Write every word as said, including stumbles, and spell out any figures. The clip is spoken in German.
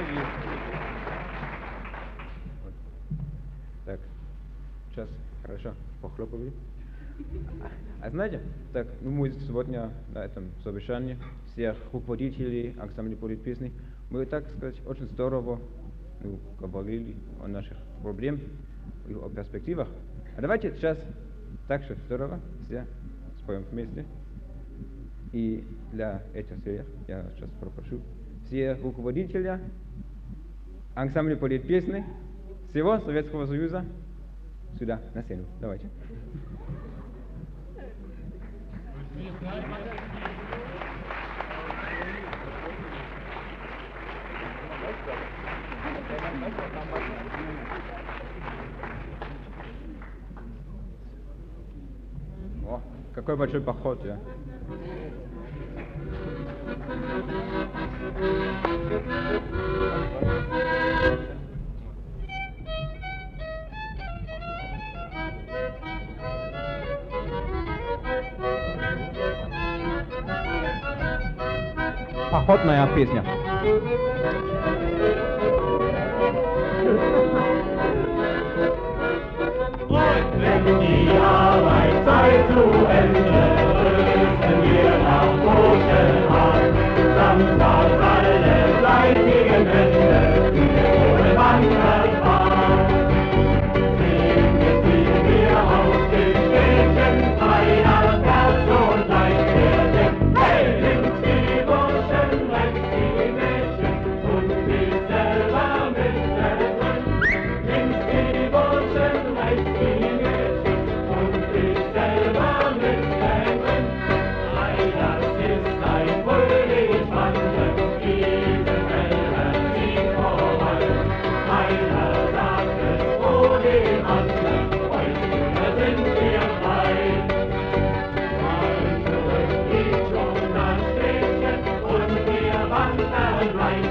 Так, сейчас, хорошо, похлопали. А знаете, так, ну, мы сегодня на этом совещании, всех руководителей ансамбля поют песни, мы, так сказать, очень здорово ну, говорили о наших проблемах и о перспективах. А давайте сейчас так же здорово все споем вместе. И для этих всех я сейчас попрошу все руководителя ансамбля поют песни всего Советского Союза сюда, на сцену. Давайте. О, какой большой поход, ja. Походная песня. Wenn die Arbeitszeit zu Ende rüsten wir nach Buchenhagen, Samstag alle fleißigen Hände für den Wanderfahrt. Singen, ziehen wir aus den Städten, einer Herz und Leib werden. Hey, links die Burschen, rechts die Mädchen und wir selber mittendrin. Links die Burschen, rechts die Mädchen und ich selber mittendrin. Ei, das ist ein fröhliches Wandern, diese Wellen ziehen vorbei. Einer sagt es vor dem anderen, heute sind wir frei. Mal zurück liegt schon das Städtchen und wir wandern rein.